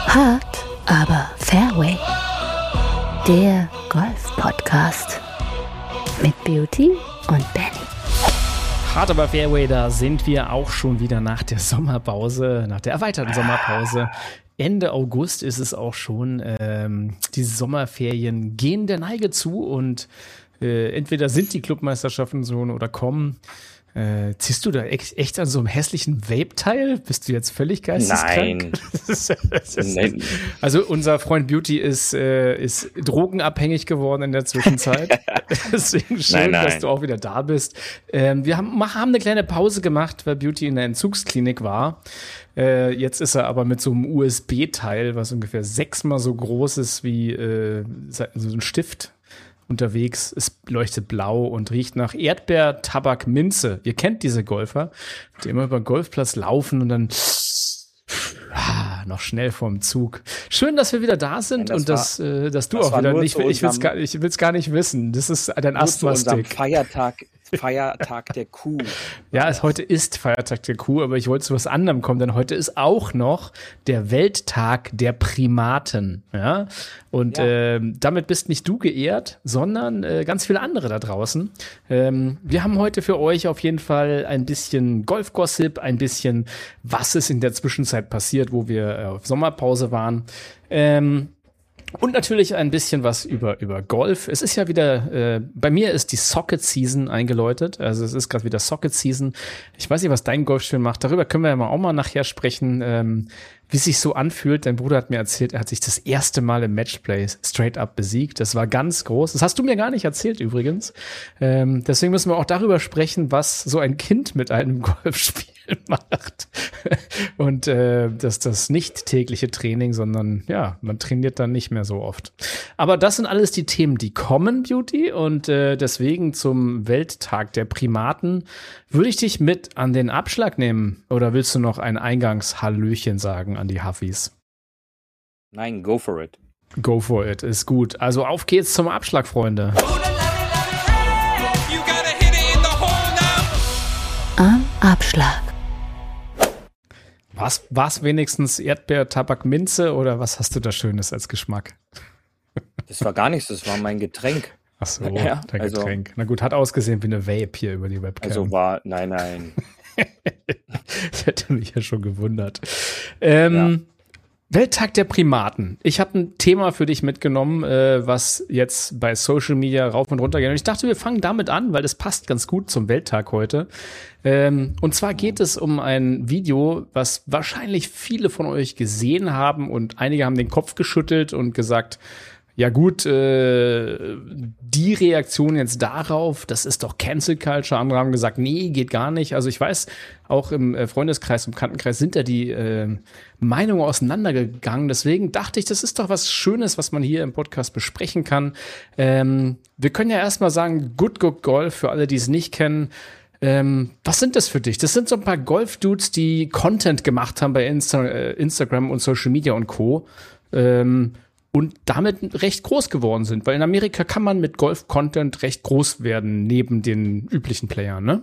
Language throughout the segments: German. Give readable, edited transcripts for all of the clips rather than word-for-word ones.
Hard, aber Fairway. Der Golf-Podcast mit Beauty und Benny. Hard aber Fairway, da sind wir auch schon wieder nach der Sommerpause, nach der erweiterten Sommerpause. Ende August ist es auch schon. Die Sommerferien gehen der Neige zu und entweder sind die Clubmeisterschaften so oder kommen. Ziehst du da echt an so einem hässlichen Vape-Teil? Bist du jetzt völlig geisteskrank? Nein. Also unser Freund Beauty ist drogenabhängig geworden in der Zwischenzeit. Deswegen schön, dass du auch wieder da bist. Wir haben eine kleine Pause gemacht, weil Beauty in der Entzugsklinik war. Jetzt ist er aber mit so einem USB-Teil, was ungefähr 6-mal so groß ist wie so ein Stift, unterwegs. Es leuchtet blau und riecht nach Erdbeer, Tabak, Minze. Ihr kennt diese Golfer, die immer über den Golfplatz laufen und dann noch schnell vorm Zug. Schön, dass wir wieder da sind und dass du auch wieder nicht. Ich will's gar nicht wissen. Das ist dein Asthma-Stick. Feiertag der Kuh. Ja, heute ist Feiertag der Kuh, aber ich wollte zu was anderem kommen, denn heute ist auch noch der Welttag der Primaten. Ja? Und damit bist nicht du geehrt, sondern ganz viele andere da draußen. Wir haben heute für euch auf jeden Fall ein bisschen Golf-Gossip, ein bisschen, was ist in der Zwischenzeit passiert, wo wir auf Sommerpause waren. Und natürlich ein bisschen was über Golf. Es ist ja wieder, bei mir ist die Socket-Season eingeläutet. Also es ist gerade wieder Socket-Season. Ich weiß nicht, was dein Golfspiel macht. Darüber können wir ja auch mal nachher sprechen, wie es sich so anfühlt. Dein Bruder hat mir erzählt, er hat sich das erste Mal im Matchplay straight up besiegt. Das war ganz groß. Das hast du mir gar nicht erzählt übrigens. Deswegen müssen wir auch darüber sprechen, was so ein Kind mit einem Golfspiel macht. Und das nicht tägliche Training, sondern ja, man trainiert dann nicht mehr so oft. Aber das sind alles die Themen, die kommen, Beauty. Und deswegen zum Welttag der Primaten würde ich dich mit an den Abschlag nehmen. Oder willst du noch ein Eingangshallöchen sagen an die Huffis? Nein, go for it. Go for it, ist gut. Also auf geht's zum Abschlag, Freunde. Am Abschlag. War's wenigstens Erdbeer, Tabak, Minze oder was hast du da Schönes als Geschmack? Das war gar nichts, das war mein Getränk. Ach so, ja, dein Getränk. Na gut, hat ausgesehen wie eine Vape hier über die Webcam. Nein. Das hätte mich ja schon gewundert. Welttag der Primaten. Ich habe ein Thema für dich mitgenommen, was jetzt bei Social Media rauf und runter geht. Und ich dachte, wir fangen damit an, weil das passt ganz gut zum Welttag heute. Und zwar geht es um ein Video, was wahrscheinlich viele von euch gesehen haben und einige haben den Kopf geschüttelt und gesagt, ja gut, die Reaktion jetzt darauf, das ist doch Cancel Culture. Andere haben gesagt, nee, geht gar nicht. Also ich weiß, auch im Freundeskreis, im Bekanntenkreis sind da die Meinungen auseinandergegangen. Deswegen dachte ich, das ist doch was Schönes, was man hier im Podcast besprechen kann. Wir können ja erstmal sagen, Good Golf, für alle, die es nicht kennen. Was sind das für dich? Das sind so ein paar Golf-Dudes, die Content gemacht haben bei Instagram und Social Media und Co., und damit recht groß geworden sind. Weil in Amerika kann man mit Golf-Content recht groß werden, neben den üblichen Playern, ne?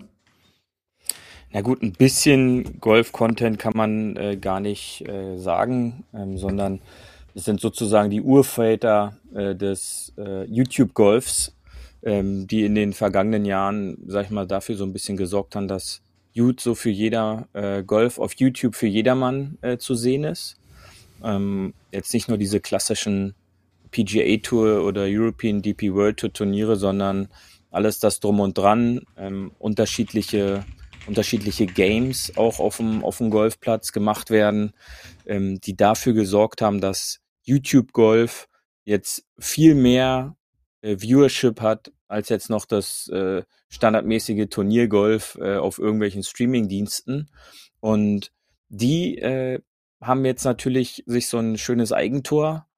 Na gut, ein bisschen Golf-Content kann man gar nicht sagen, sondern es sind sozusagen die Urväter des YouTube-Golfs, die in den vergangenen Jahren, sag ich mal, dafür so ein bisschen gesorgt haben, dass so für jeder Golf auf YouTube für jedermann zu sehen ist. Jetzt nicht nur diese klassischen PGA Tour oder European DP World Tour Turniere, sondern alles das drum und dran, unterschiedliche Games auch auf dem Golfplatz gemacht werden, die dafür gesorgt haben, dass YouTube Golf jetzt viel mehr Viewership hat als jetzt noch das standardmäßige Turniergolf auf irgendwelchen Streamingdiensten. Und die haben jetzt natürlich sich so ein schönes Eigentor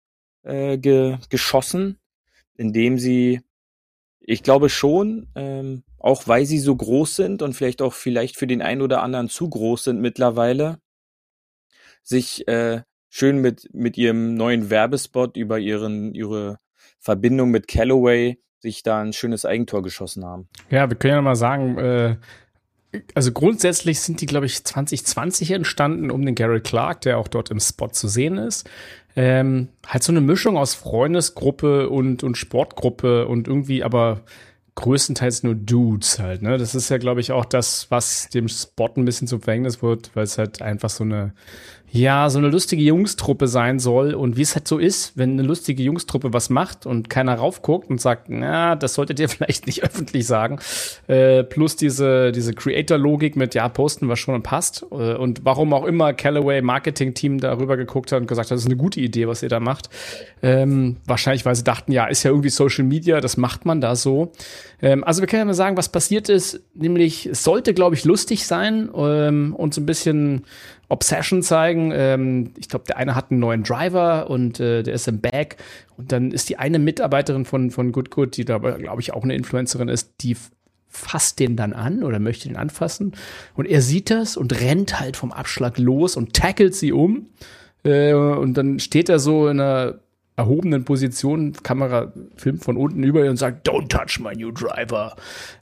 geschossen, indem sie, ich glaube schon, auch weil sie so groß sind und vielleicht für den einen oder anderen zu groß sind mittlerweile, sich schön mit ihrem neuen Werbespot über ihre Verbindung mit Callaway sich da ein schönes Eigentor geschossen haben. Ja, wir können ja mal sagen, Also grundsätzlich sind die, glaube ich, 2020 entstanden um den Gary Clark, der auch dort im Spot zu sehen ist. Halt so eine Mischung aus Freundesgruppe und Sportgruppe und irgendwie aber größtenteils nur Dudes halt, ne? Das ist ja, glaube ich, auch das, was dem Spot ein bisschen zum Verhängnis wird, weil es halt einfach so eine lustige Jungstruppe sein soll. Und wie es halt so ist, wenn eine lustige Jungstruppe was macht und keiner raufguckt und sagt, na, das solltet ihr vielleicht nicht öffentlich sagen. Plus diese Creator-Logik mit, ja, posten wir schon und passt. Und warum auch immer Callaway Marketing-Team darüber geguckt hat und gesagt hat, das ist eine gute Idee, was ihr da macht. Wahrscheinlich, weil sie dachten, ja, ist ja irgendwie Social Media, das macht man da so. Also wir können ja mal sagen, was passiert ist. Nämlich, es sollte, glaube ich, lustig sein und so ein bisschen Obsession zeigen. Ich glaube, der eine hat einen neuen Driver und der ist im Bag. Und dann ist die eine Mitarbeiterin von Good, die da, glaube ich, auch eine Influencerin ist, die fasst den dann an oder möchte den anfassen. Und er sieht das und rennt halt vom Abschlag los und tackelt sie um. Und dann steht er so in einer erhobenen Position, Kamera filmt von unten über ihr und sagt, "Don't touch my new driver."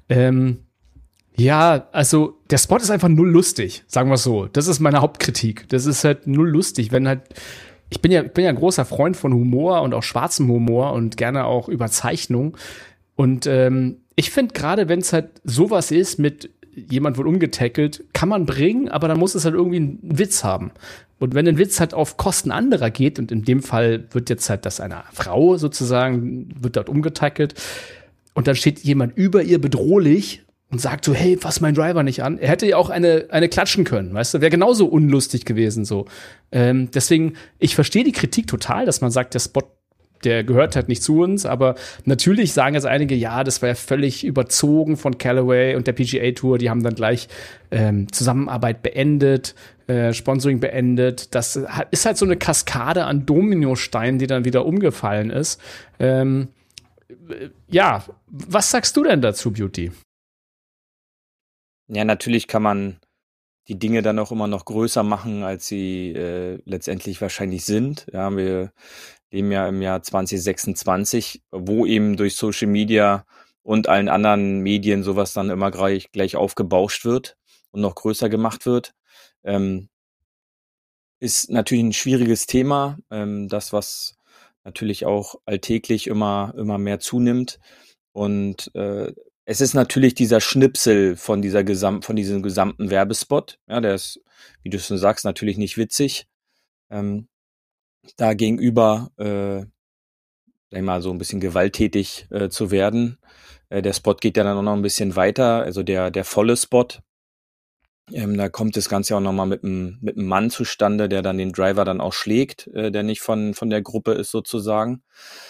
Ja, also der Spot ist einfach null lustig, sagen wir es so. Das ist meine Hauptkritik. Das ist halt null lustig, wenn halt ich bin ja ein großer Freund von Humor und auch schwarzem Humor und gerne auch Überzeichnung. Und ich finde gerade, wenn es halt sowas ist mit jemand wird umgetackelt, kann man bringen, aber dann muss es halt irgendwie einen Witz haben. Und wenn ein Witz halt auf Kosten anderer geht, und in dem Fall wird jetzt halt das einer Frau sozusagen, wird dort umgetackelt, und dann steht jemand über ihr bedrohlich und sagt so, hey, fass meinen Driver nicht an. Er hätte ja auch eine klatschen können, weißt du, wäre genauso unlustig gewesen so. Deswegen, ich verstehe die Kritik total, dass man sagt, der Spot, der gehört halt nicht zu uns, aber natürlich sagen jetzt einige, ja, das war ja völlig überzogen von Callaway und der PGA Tour, die haben dann gleich Zusammenarbeit beendet, Sponsoring beendet. Das ist halt so eine Kaskade an Dominosteinen, die dann wieder umgefallen ist. Ja, was sagst du denn dazu, Beauty? Ja, natürlich kann man die Dinge dann auch immer noch größer machen, als sie letztendlich wahrscheinlich sind. Ja, wir leben ja im Jahr 2026, wo eben durch Social Media und allen anderen Medien sowas dann immer gleich aufgebauscht wird und noch größer gemacht wird. Ist natürlich ein schwieriges Thema, das, was natürlich auch alltäglich immer mehr zunimmt. Und es ist natürlich dieser Schnipsel von diesem gesamten Werbespot. Ja, der ist, wie du schon sagst, natürlich nicht witzig. Da gegenüber, sag ich mal, so ein bisschen gewalttätig zu werden. Der Spot geht ja dann auch noch ein bisschen weiter, also der volle Spot. Da kommt das Ganze auch nochmal mit einem Mann zustande, der dann den Driver dann auch schlägt, der nicht von der Gruppe ist sozusagen.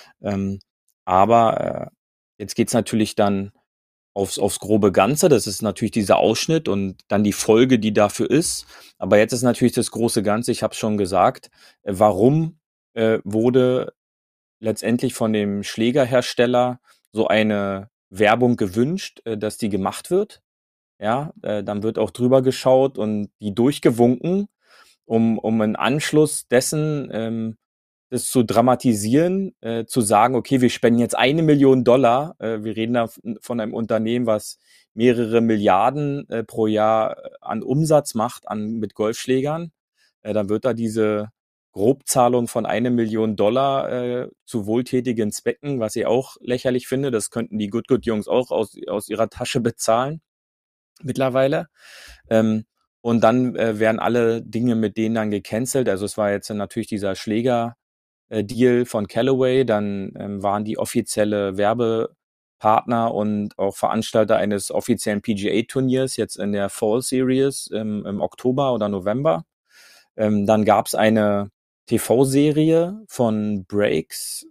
Aber jetzt geht's natürlich dann aufs grobe Ganze. Das ist natürlich dieser Ausschnitt und dann die Folge, die dafür ist. Aber jetzt ist natürlich das große Ganze, ich habe es schon gesagt, warum wurde letztendlich von dem Schlägerhersteller so eine Werbung gewünscht, dass die gemacht wird? Ja, dann wird auch drüber geschaut und die durchgewunken, um in Anschluss dessen das zu dramatisieren, zu sagen, okay, wir spenden jetzt $1 Million. Wir reden da von einem Unternehmen, was mehrere Milliarden pro Jahr an Umsatz macht mit Golfschlägern. Dann wird da diese Grobzahlung von $1 Million zu wohltätigen Zwecken, was ich auch lächerlich finde. Das könnten die Good-Jungs auch aus ihrer Tasche bezahlen mittlerweile. Und dann werden alle Dinge mit denen dann gecancelt. Also es war jetzt natürlich dieser Schläger-Deal von Callaway. Dann waren die offizielle Werbepartner und auch Veranstalter eines offiziellen PGA-Turniers jetzt in der Fall Series im Oktober oder November. Dann gab es eine TV-Serie von Breaks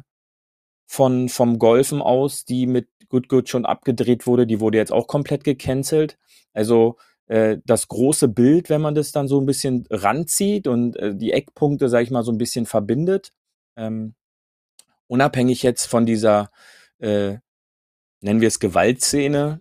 vom Golfen aus, die mit Good schon abgedreht wurde. Die wurde jetzt auch komplett gecancelt. Also das große Bild, wenn man das dann so ein bisschen ranzieht und die Eckpunkte, sag ich mal, so ein bisschen verbindet, unabhängig jetzt von dieser, nennen wir es Gewaltszene,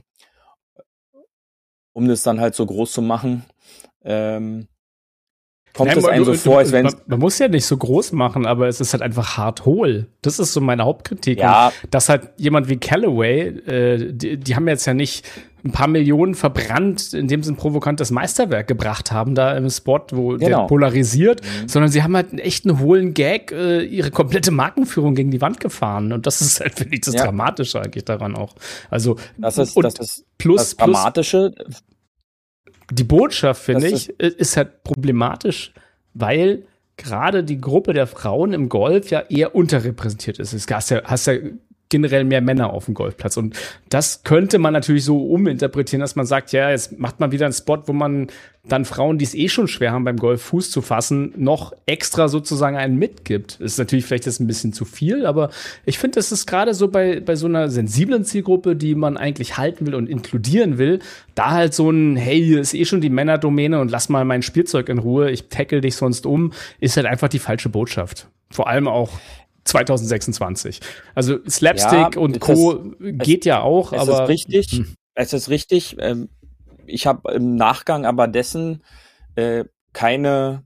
um das dann halt so groß zu machen, kommt es einem so vor, als wenn man muss ja nicht so groß machen, aber es ist halt einfach hart hohl. Das ist so meine Hauptkritik. Ja. Und dass halt jemand wie Callaway, die haben jetzt ja nicht ein paar Millionen verbrannt, indem sie ein provokantes Meisterwerk gebracht haben, da im Spot, wo der polarisiert, sondern sie haben halt einen echten hohlen Gag, ihre komplette Markenführung gegen die Wand gefahren. Und das ist halt, finde ich, das Dramatische eigentlich daran auch. Also, das ist das Dramatische. Die Botschaft, finde ich, ist halt problematisch, weil gerade die Gruppe der Frauen im Golf ja eher unterrepräsentiert ist. Du hast ja generell mehr Männer auf dem Golfplatz. Und das könnte man natürlich so uminterpretieren, dass man sagt, ja, jetzt macht man wieder einen Spot, wo man dann Frauen, die es eh schon schwer haben, beim Golf Fuß zu fassen, noch extra sozusagen einen mitgibt. Ist natürlich vielleicht jetzt ein bisschen zu viel, aber ich finde, das ist gerade so bei so einer sensiblen Zielgruppe, die man eigentlich halten will und inkludieren will, da halt so ein, hey, hier ist eh schon die Männerdomäne und lass mal mein Spielzeug in Ruhe, ich tackle dich sonst um, ist halt einfach die falsche Botschaft. Vor allem auch 2026. Also Slapstick und Co. geht ja auch, aber es ist richtig. Ich habe im Nachgang aber dessen keine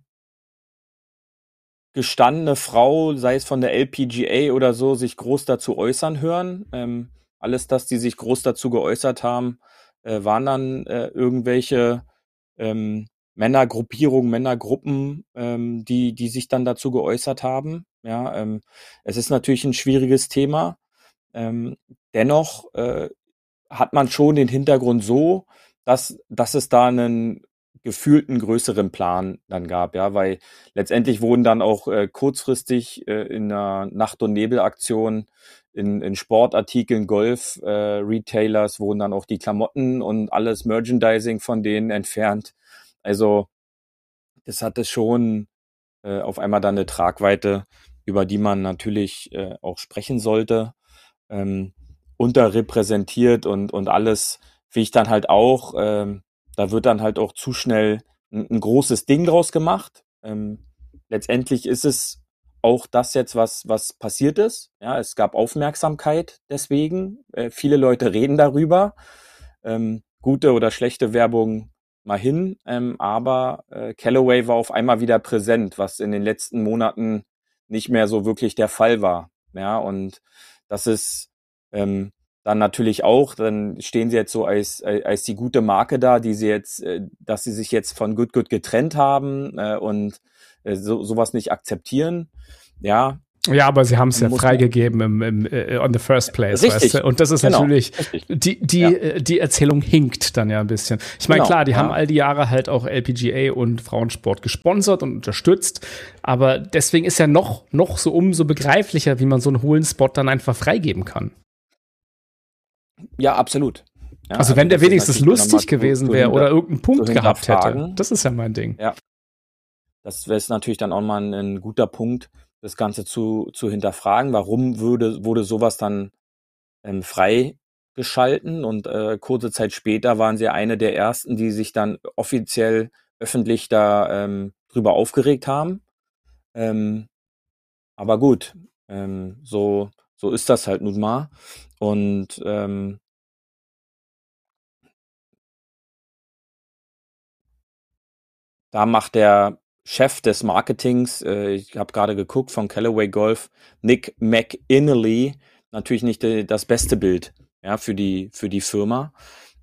gestandene Frau, sei es von der LPGA oder so, sich groß dazu äußern hören. Alles das, die sich groß dazu geäußert haben, waren dann irgendwelche Männergruppierungen, Männergruppen, die sich dann dazu geäußert haben. Ja, es ist natürlich ein schwieriges Thema. Dennoch hat man schon den Hintergrund so, dass es da einen gefühlten größeren Plan dann gab, ja, weil letztendlich wurden dann auch kurzfristig in einer Nacht- und Nebel-Aktion in Sportartikeln, Golf-Retailers wurden dann auch die Klamotten und alles Merchandising von denen entfernt. Also das hatte schon auf einmal dann eine Tragweite, über die man natürlich auch sprechen sollte. Unterrepräsentiert und alles, wie ich dann halt auch, da wird dann halt auch zu schnell ein großes Ding draus gemacht. Letztendlich ist es auch das jetzt, was passiert ist. Ja, es gab Aufmerksamkeit deswegen. Viele Leute reden darüber. Gute oder schlechte Werbung mal hin, aber Callaway war auf einmal wieder präsent, was in den letzten Monaten nicht mehr so wirklich der Fall war. Ja, und das ist dann natürlich auch, dann stehen sie jetzt so als die gute Marke da, die sie jetzt, dass sie sich jetzt von Good getrennt haben und sowas nicht akzeptieren. Ja. Ja, aber sie haben es ja freigegeben on the first place, richtig, weißt du? Und das ist natürlich, die Erzählung hinkt dann ja ein bisschen. Ich meine, klar, die haben all die Jahre halt auch LPGA und Frauensport gesponsert und unterstützt, aber deswegen ist ja noch so umso begreiflicher, wie man so einen hohlen Spot dann einfach freigeben kann. Ja, absolut. Ja, also wenn der wenigstens lustig gewesen wäre oder irgendeinen Punkt gehabt hätte. Das ist ja mein Ding. Ja. Das wäre natürlich dann auch mal ein guter Punkt, das Ganze zu hinterfragen. Warum wurde sowas dann freigeschalten? Und kurze Zeit später waren sie eine der ersten, die sich dann offiziell öffentlich da drüber aufgeregt haben. Aber gut, so ist das halt nun mal. Und da macht der Chef des Marketings, ich habe gerade geguckt, von Callaway Golf, Nick McInally, natürlich nicht das beste Bild, ja, für die Firma.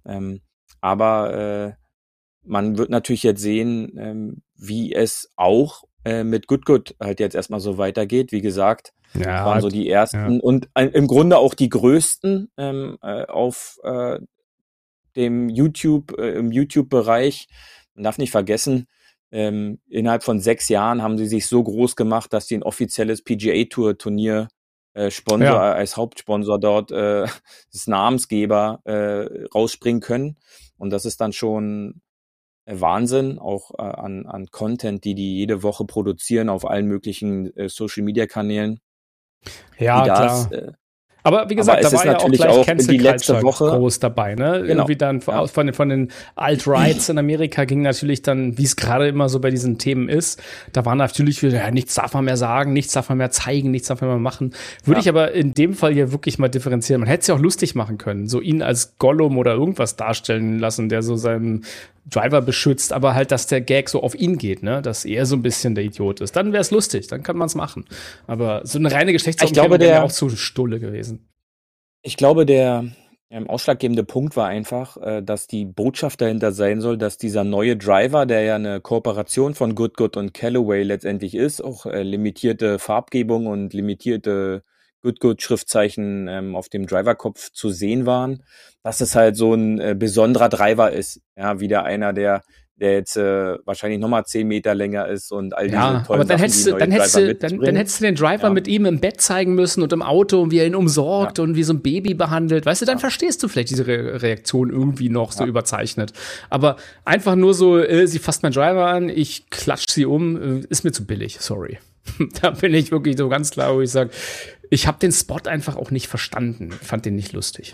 Aber man wird natürlich jetzt sehen, wie es auch mit Good halt jetzt erstmal so weitergeht. Wie gesagt, waren so die ersten und im Grunde auch die größten auf dem im YouTube-Bereich. Man darf nicht vergessen, innerhalb von 6 Jahren haben sie sich so groß gemacht, dass sie ein offizielles PGA-Tour-Turnier als Hauptsponsor dort des Namensgeber rausspringen können. Und das ist dann schon Wahnsinn, auch an Content, die jede Woche produzieren auf allen möglichen Social-Media-Kanälen. Ja, klar. Aber wie gesagt, da war ja auch gleich Cancel Culture groß dabei, ne? Genau. Irgendwie dann von den Alt-Rights in Amerika ging natürlich dann, wie es gerade immer so bei diesen Themen ist, da waren natürlich wieder, nichts darf man mehr sagen, nichts darf man mehr zeigen, nichts darf man mehr machen. Würde ich aber in dem Fall hier wirklich mal differenzieren. Man hätte es ja auch lustig machen können, so ihn als Gollum oder irgendwas darstellen lassen, der so seinem Driver beschützt, aber halt, dass der Gag so auf ihn geht, ne? Dass er so ein bisschen der Idiot ist. Dann wäre es lustig, dann kann man es machen. Aber so eine reine Geschlechtsumkehrung wäre auch zu stulle gewesen. Ich glaube, der ausschlaggebende Punkt war einfach, dass die Botschaft dahinter sein soll, dass dieser neue Driver, der ja eine Kooperation von Goodgood und Callaway letztendlich ist, auch limitierte Farbgebung und limitierte Goodgood-Schriftzeichen auf dem Driverkopf zu sehen waren, dass es halt so ein besonderer Driver ist. Ja, wieder einer, der jetzt wahrscheinlich nochmal 10 Meter länger ist und all diese tollen aber dann Sachen, hättest du den Driver mit ihm im Bett zeigen müssen und im Auto und wie er ihn umsorgt und wie so ein Baby behandelt. Weißt du, dann verstehst du vielleicht diese Reaktion irgendwie noch so überzeichnet. Aber einfach nur so, sie fasst meinen Driver an, ich klatsch sie um, ist mir zu billig, sorry. Da bin ich wirklich so ganz klar, wo ich sage, ich habe den Spot einfach auch nicht verstanden, fand den nicht lustig.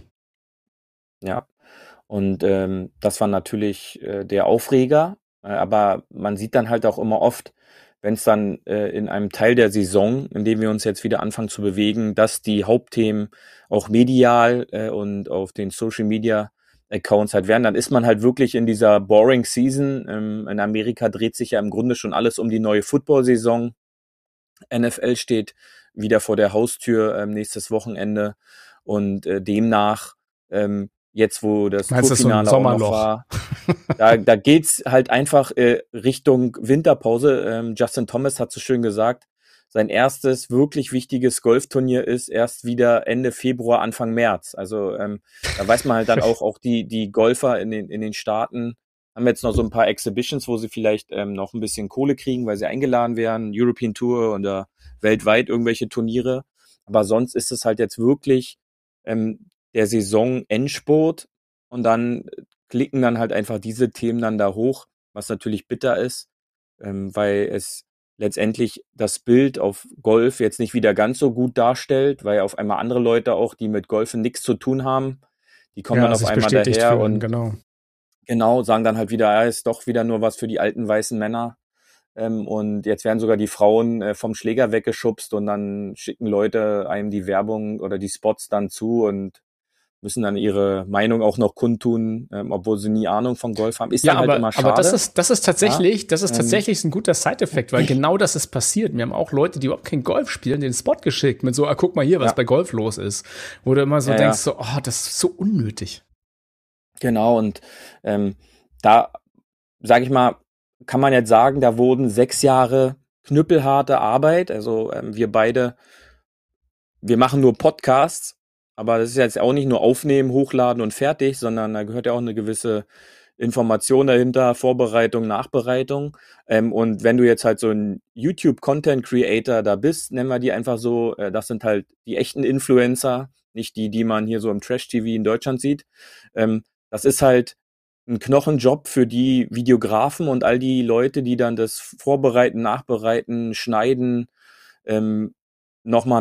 Ja. Und das war natürlich der Aufreger, aber man sieht dann halt auch immer oft, wenn es dann in einem Teil der Saison, in dem wir uns jetzt wieder anfangen zu bewegen, dass die Hauptthemen auch medial und auf den Social Media Accounts halt werden, dann ist man halt wirklich in dieser boring Season. In Amerika dreht sich ja im Grunde schon alles um die neue Football-Saison. NFL steht wieder vor der Haustür nächstes Wochenende und demnach jetzt, wo das Tourfinale so auch noch war, da geht's halt einfach Richtung Winterpause. Justin Thomas hat so schön gesagt, sein erstes wirklich wichtiges Golfturnier ist erst wieder Ende Februar, Anfang März. Also da weiß man halt dann auch die Golfer in den Staaten haben jetzt noch so ein paar Exhibitions, wo sie vielleicht noch ein bisschen Kohle kriegen, weil sie eingeladen werden, European Tour oder weltweit irgendwelche Turniere. Aber sonst ist es halt jetzt wirklich der Saison-Endspurt und dann klicken dann halt einfach diese Themen dann da hoch, was natürlich bitter ist, weil es letztendlich das Bild auf Golf jetzt nicht wieder ganz so gut darstellt, weil auf einmal andere Leute auch, die mit Golfen nichts zu tun haben, die kommen dann auf einmal daher und genau, sagen dann halt wieder, ist doch wieder nur was für die alten weißen Männer. Und jetzt werden sogar die Frauen vom Schläger weggeschubst und dann schicken Leute einem die Werbung oder die Spots dann zu und müssen dann ihre Meinung auch noch kundtun, obwohl sie nie Ahnung von Golf haben. Ist dann halt immer schade. Aber das ist tatsächlich ein guter Side-Effekt, weil genau das ist passiert. Wir haben auch Leute, die überhaupt kein Golf spielen, den Spot geschickt mit so, guck mal hier, was bei Golf los ist. Wo du immer so denkst, so, das ist so unnötig. Genau, und da, sage ich mal, kann man jetzt sagen, da wurden 6 Jahre knüppelharte Arbeit. Also wir beide, wir machen nur Podcasts, aber das ist jetzt auch nicht nur aufnehmen, hochladen und fertig, sondern da gehört ja auch eine gewisse Information dahinter, Vorbereitung, Nachbereitung. Und wenn du jetzt halt so ein YouTube-Content-Creator da bist, nennen wir die einfach so, das sind halt die echten Influencer, nicht die man hier so im Trash-TV in Deutschland sieht. Das ist halt ein Knochenjob für die Videografen und all die Leute, die dann das vorbereiten, nachbereiten, schneiden, nochmal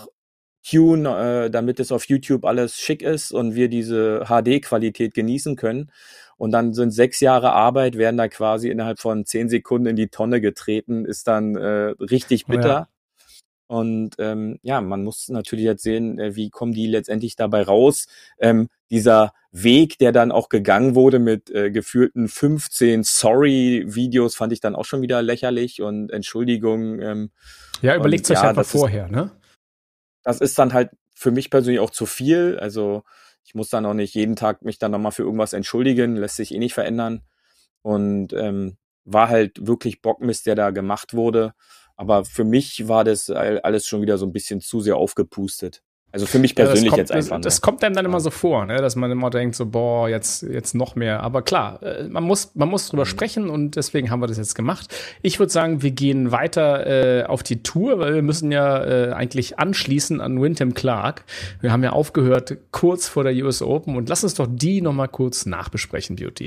nachtun, damit es auf YouTube alles schick ist und wir diese HD-Qualität genießen können. Und dann sind 6 Jahre Arbeit, werden da quasi innerhalb von 10 Sekunden in die Tonne getreten, ist dann richtig bitter. Ja. Und man muss natürlich jetzt sehen, wie kommen die letztendlich dabei raus. Dieser Weg, der dann auch gegangen wurde mit gefühlten 15 Sorry-Videos, fand ich dann auch schon wieder lächerlich und Entschuldigung. Überlegt euch einfach vorher, ne? Das ist dann halt für mich persönlich auch zu viel. Also ich muss dann auch nicht jeden Tag mich dann nochmal für irgendwas entschuldigen, lässt sich eh nicht verändern. Und war halt wirklich Bockmist, der da gemacht wurde. Aber für mich war das alles schon wieder so ein bisschen zu sehr aufgepustet. Also für mich persönlich jetzt einfach. Das kommt einem dann immer so vor, ne? Dass man immer denkt, so, boah, jetzt noch mehr. Aber klar, man muss drüber sprechen und deswegen haben wir das jetzt gemacht. Ich würde sagen, wir gehen weiter auf die Tour, weil wir müssen ja eigentlich anschließen an Wyndham Clark. Wir haben ja aufgehört kurz vor der US Open und lass uns doch die noch mal kurz nachbesprechen, Beauty.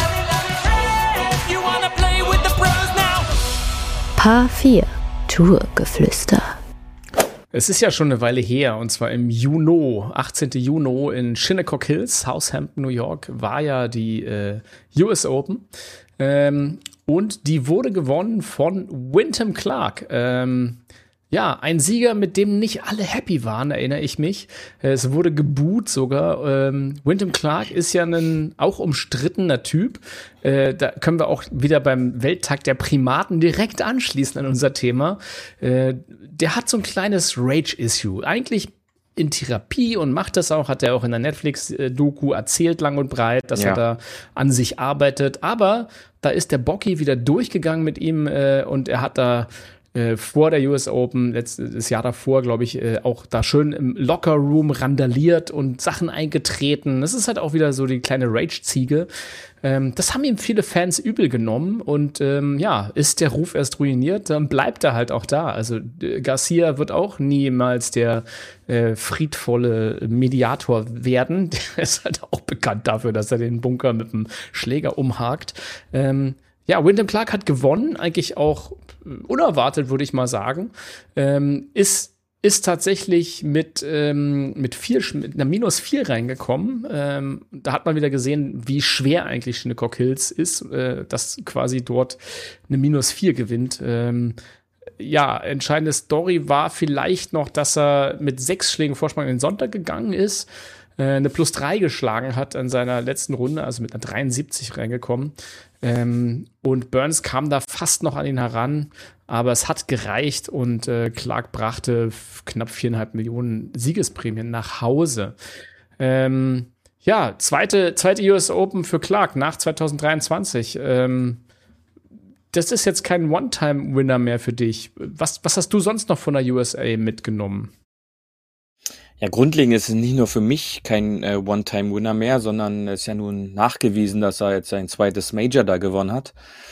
Paar 4 Tourgeflüster. Es ist ja schon eine Weile her, und zwar im Juni, 18. Juni in Shinnecock Hills, Southampton, New York, war ja die US Open. Und die wurde gewonnen von Wyndham Clark. Ja, ein Sieger, mit dem nicht alle happy waren, erinnere ich mich. Es wurde geboot sogar. Wyndham Clark ist ja ein auch umstrittener Typ. Da können wir auch wieder beim Welttag der Primaten direkt anschließen an unser Thema. Der hat so ein kleines Rage-Issue. Eigentlich in Therapie und macht das auch, hat er auch in der Netflix-Doku erzählt lang und breit, dass er da an sich arbeitet. Aber da ist der Bocky wieder durchgegangen mit ihm und er hat da vor der US Open, letztes Jahr davor, glaube ich, auch da schön im Locker-Room randaliert und Sachen eingetreten. Das ist halt auch wieder so die kleine Rage-Ziege. Das haben ihm viele Fans übel genommen und ist der Ruf erst ruiniert, dann bleibt er halt auch da. Also Garcia wird auch niemals der friedvolle Mediator werden. Der ist halt auch bekannt dafür, dass er den Bunker mit dem Schläger umhakt. Wyndham Clark hat gewonnen, eigentlich auch unerwartet, würde ich mal sagen. Ist tatsächlich mit einer -4 reingekommen. Da hat man wieder gesehen, wie schwer eigentlich Shinnecock Hills ist, dass quasi dort eine -4 gewinnt. Entscheidende Story war vielleicht noch, dass er mit 6 Schlägen Vorsprung in den Sonntag gegangen ist, eine +3 geschlagen hat an seiner letzten Runde, also mit einer 73 reingekommen. Und Burns kam da fast noch an ihn heran, aber es hat gereicht und Clark brachte knapp 4,5 Millionen Siegesprämien nach Hause. Zweite US Open für Clark nach 2023. Das ist jetzt kein One-Time-Winner mehr für dich. Was hast du sonst noch von der USA mitgenommen? Ja, grundlegend ist es nicht nur für mich kein One-Time-Winner mehr, sondern es ist ja nun nachgewiesen, dass er jetzt sein zweites Major da gewonnen hat.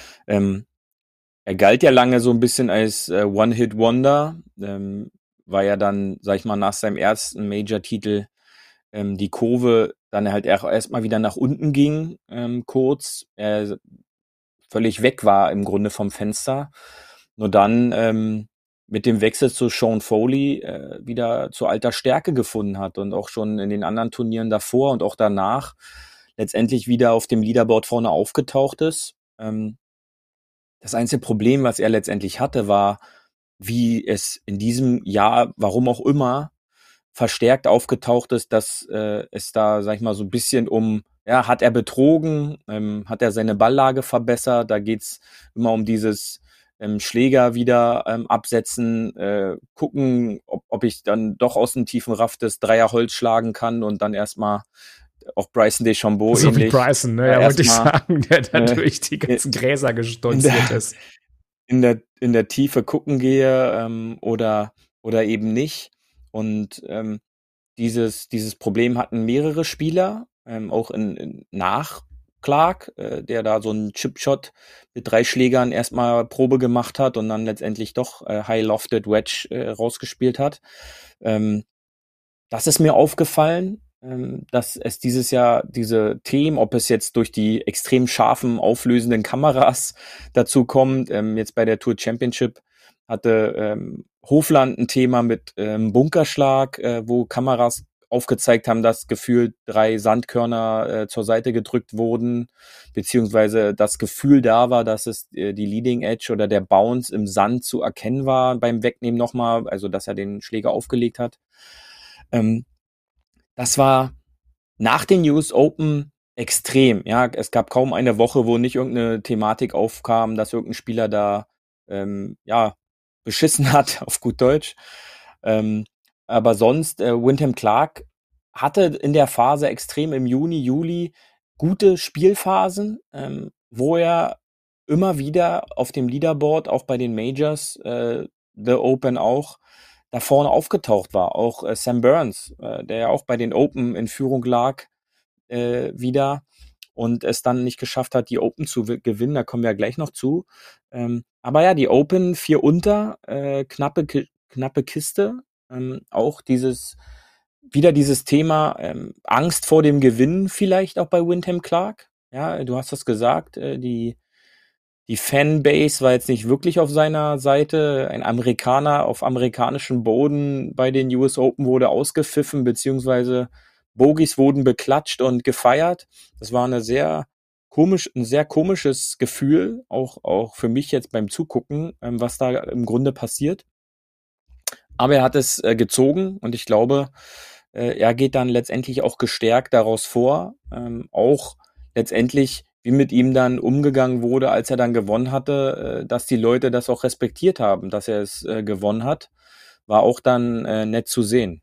Er galt ja lange so ein bisschen als One-Hit-Wonder, war ja dann, sag ich mal, nach seinem ersten Major-Titel die Kurve dann halt erstmal wieder nach unten ging, kurz. Er völlig weg war im Grunde vom Fenster. Nur dann mit dem Wechsel zu Sean Foley wieder zu alter Stärke gefunden hat und auch schon in den anderen Turnieren davor und auch danach letztendlich wieder auf dem Leaderboard vorne aufgetaucht ist. Das einzige Problem, was er letztendlich hatte, war, wie es in diesem Jahr, warum auch immer, verstärkt aufgetaucht ist, dass es da, sag ich mal, so ein bisschen hat er betrogen, hat er seine Balllage verbessert, da geht's immer um dieses Schläger wieder absetzen, gucken, ob ich dann doch aus dem tiefen Raff das Dreierholz schlagen kann und dann erstmal auch Bryson DeChambeau so ähnlich. Wie Bryson, ne? Ja, wollte ich sagen, der da durch die ganzen Gräser gestolziert ist. In der Tiefe gucken gehe oder eben nicht. Und dieses Problem hatten mehrere Spieler, auch nach Clark, der da so einen Chipshot mit 3 Schlägern erstmal Probe gemacht hat und dann letztendlich doch High-Lofted Wedge rausgespielt hat. Das ist mir aufgefallen, dass es dieses Jahr diese Themen, ob es jetzt durch die extrem scharfen, auflösenden Kameras dazu kommt, jetzt bei der Tour Championship hatte Hofland ein Thema mit Bunkerschlag, wo Kameras aufgezeigt haben, dass gefühlt 3 Sandkörner zur Seite gedrückt wurden, beziehungsweise das Gefühl da war, dass es die Leading Edge oder der Bounce im Sand zu erkennen war beim Wegnehmen nochmal, also dass er den Schläger aufgelegt hat. Das war nach den US Open extrem. Ja, es gab kaum eine Woche, wo nicht irgendeine Thematik aufkam, dass irgendein Spieler da beschissen hat, auf gut Deutsch. Aber sonst, Wyndham Clark hatte in der Phase extrem im Juni, Juli gute Spielphasen, wo er immer wieder auf dem Leaderboard, auch bei den Majors, The Open auch, da vorne aufgetaucht war. Auch Sam Burns, der ja auch bei den Open in Führung lag, wieder und es dann nicht geschafft hat, die Open zu gewinnen. Da kommen wir ja gleich noch zu. Aber ja, die Open 4 unter, knappe Kiste. Auch dieses Thema Angst vor dem Gewinnen vielleicht auch bei Wyndham Clark. Ja, du hast das gesagt, die Fanbase war jetzt nicht wirklich auf seiner Seite. Ein Amerikaner auf amerikanischem Boden bei den US Open wurde ausgepfiffen, beziehungsweise Bogies wurden beklatscht und gefeiert. Das war ein sehr komisches Gefühl, auch für mich jetzt beim Zugucken, was da im Grunde passiert. Aber er hat es gezogen und ich glaube, er geht dann letztendlich auch gestärkt daraus vor. Auch letztendlich, wie mit ihm dann umgegangen wurde, als er dann gewonnen hatte, dass die Leute das auch respektiert haben, dass er es gewonnen hat, war auch dann nett zu sehen.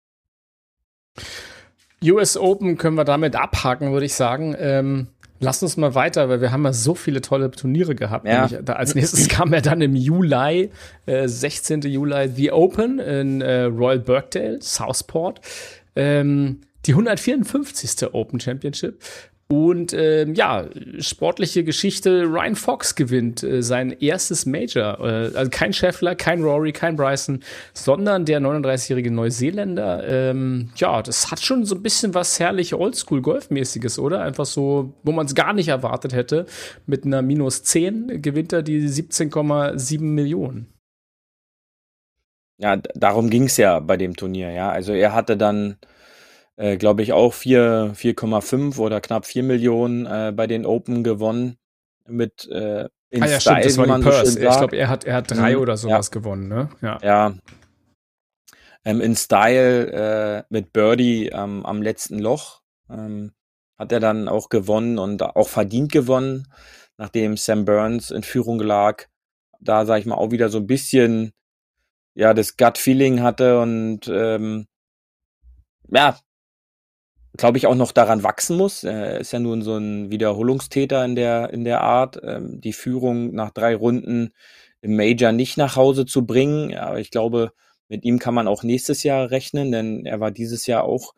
US Open können wir damit abhaken, würde ich sagen. Lass uns mal weiter, weil wir haben ja so viele tolle Turniere gehabt. Ja. Nämlich, als nächstes kam ja dann im Juli, 16. Juli, The Open in Royal Birkdale, Southport. Die 154. Open Championship. Und ja, sportliche Geschichte, Ryan Fox gewinnt sein erstes Major. Also kein Scheffler, kein Rory, kein Bryson, sondern der 39-jährige Neuseeländer. Ja, das hat schon so ein bisschen was herrlich Oldschool-Golfmäßiges, oder? Einfach so, wo man es gar nicht erwartet hätte. Mit einer -10 gewinnt er die 17,7 Millionen. Ja, darum ging's ja bei dem Turnier, ja. Also er hatte dann, glaube ich, auch 4,5 oder knapp 4 Millionen bei den Open gewonnen. Mit in Ja, Style, stimmt, das wie war die man so schön Purse. Ich sagt. glaube, er hat 3 oder sowas gewonnen, ne? Ja. Ja. In Style mit Birdie am letzten Loch hat er dann auch gewonnen und auch verdient gewonnen, nachdem Sam Burns in Führung lag. Da, sag ich mal, auch wieder so ein bisschen ja das Gut-Feeling hatte und ja, glaube ich, auch noch daran wachsen muss. Er ist ja nun so ein Wiederholungstäter in der Art, die Führung nach 3 Runden im Major nicht nach Hause zu bringen. Ja, aber ich glaube, mit ihm kann man auch nächstes Jahr rechnen, denn er war dieses Jahr auch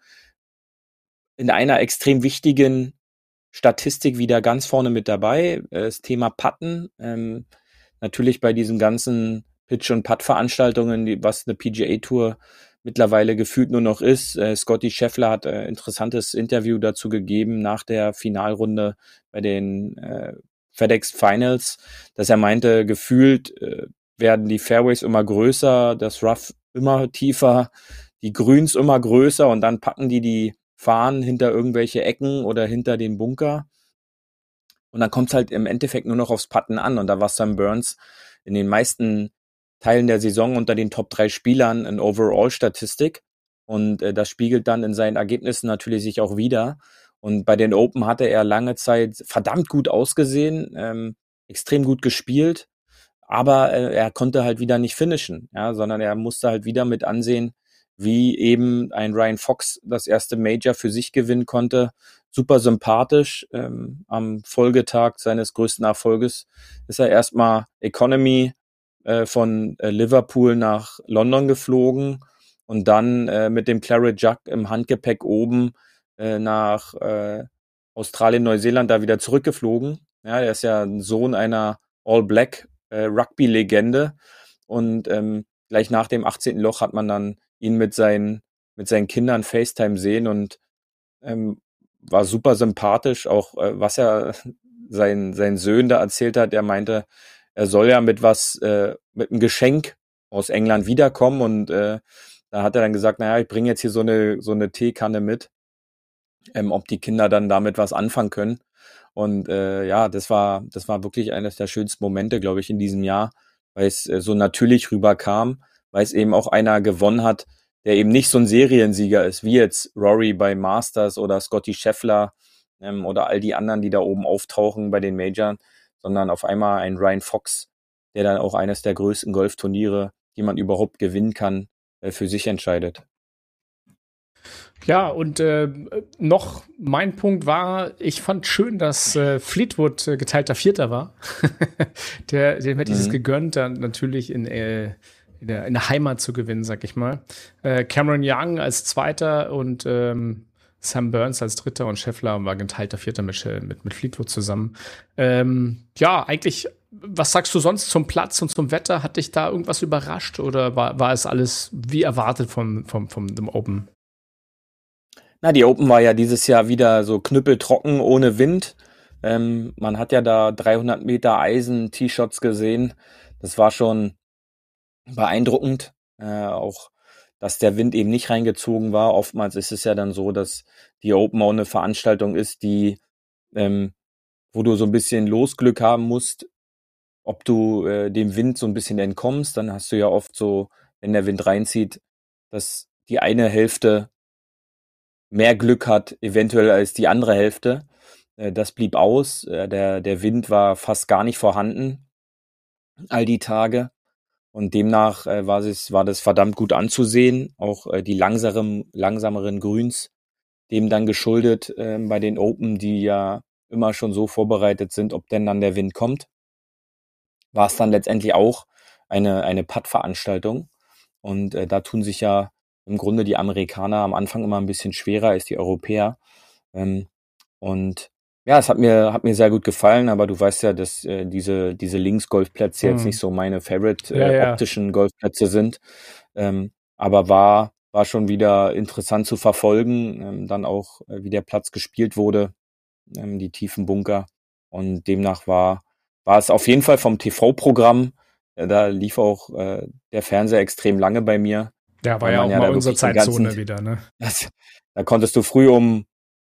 in einer extrem wichtigen Statistik wieder ganz vorne mit dabei. Das Thema Putten. Natürlich bei diesen ganzen Pitch- und Putt-Veranstaltungen, was eine PGA-Tour mittlerweile gefühlt nur noch ist. Scotty Scheffler hat ein interessantes Interview dazu gegeben nach der Finalrunde bei den FedEx Finals, dass er meinte, gefühlt werden die Fairways immer größer, das Rough immer tiefer, die Grüns immer größer und dann packen die Fahnen hinter irgendwelche Ecken oder hinter den Bunker. Und dann kommt es halt im Endeffekt nur noch aufs Putten an. Und da war Sam Burns in den meisten Teilen der Saison unter den Top 3 Spielern in Overall-Statistik. Und das spiegelt dann in seinen Ergebnissen natürlich sich auch wieder. Und bei den Open hatte er lange Zeit verdammt gut ausgesehen, extrem gut gespielt. Aber er konnte halt wieder nicht finishen, ja, sondern er musste halt wieder mit ansehen, wie eben ein Ryan Fox das erste Major für sich gewinnen konnte. Super sympathisch. Am Folgetag seines größten Erfolges ist er erstmal Economy von Liverpool nach London geflogen und dann mit dem Claret Jug im Handgepäck oben nach Australien, Neuseeland da wieder zurückgeflogen. Ja, er ist ja ein Sohn einer All-Black Rugby-Legende und gleich nach dem 18. Loch hat man dann ihn mit seinen Kindern FaceTime sehen und war super sympathisch, auch was er seinen Söhnen da erzählt hat. Er meinte, er soll ja mit einem Geschenk aus England wiederkommen und da hat er dann gesagt, naja, ich bringe jetzt hier so eine Teekanne mit, ob die Kinder dann damit was anfangen können. Und ja, das war wirklich eines der schönsten Momente, glaube ich, in diesem Jahr, weil es so natürlich rüberkam, weil es eben auch einer gewonnen hat, der eben nicht so ein Seriensieger ist, wie jetzt Rory bei Masters oder Scotty Scheffler oder all die anderen, die da oben auftauchen bei den Majors, sondern auf einmal ein Ryan Fox, der dann auch eines der größten Golfturniere, die man überhaupt gewinnen kann, für sich entscheidet. Ja, und noch mein Punkt war, ich fand schön, dass Fleetwood geteilter Vierter war. Dem hätte ich es gegönnt, dann natürlich in der Heimat zu gewinnen, sag ich mal. Cameron Young als Zweiter und Sam Burns als Dritter und Scheffler war geteilter Vierter mit Fleetwood zusammen. Ja, eigentlich, was sagst du sonst zum Platz und zum Wetter? Hat dich da irgendwas überrascht oder war es alles wie erwartet vom dem Open? Na, die Open war ja dieses Jahr wieder so knüppeltrocken, ohne Wind. Man hat ja da 300 Meter Eisen-T-Shots gesehen. Das war schon beeindruckend. Auch, dass der Wind eben nicht reingezogen war. Oftmals ist es ja dann so, dass die Open auch eine Veranstaltung ist, wo du so ein bisschen Losglück haben musst, ob du dem Wind so ein bisschen entkommst. Dann hast du ja oft so wenn der Wind reinzieht, dass die eine Hälfte mehr Glück hat, eventuell als die andere Hälfte. Das blieb aus. Der Wind war fast gar nicht vorhanden, all die Tage. Und demnach war das verdammt gut anzusehen. Auch die langsameren Grüns, dem dann geschuldet bei den Open, die ja immer schon so vorbereitet sind, ob denn dann der Wind kommt, war es dann letztendlich auch eine Putt-Veranstaltung. Und da tun sich ja im Grunde die Amerikaner am Anfang immer ein bisschen schwerer als die Europäer. Und ja, es hat mir sehr gut gefallen, aber du weißt ja, dass diese Links-Golfplätze jetzt nicht so meine Favorite optischen Golfplätze sind. Aber war schon wieder interessant zu verfolgen, dann auch, wie der Platz gespielt wurde, die tiefen Bunker. Und demnach war es auf jeden Fall vom TV-Programm, da lief auch der Fernseher extrem lange bei mir. Ja, war ja auch mal unsere Zeitzone wieder, ne? Da konntest du früh um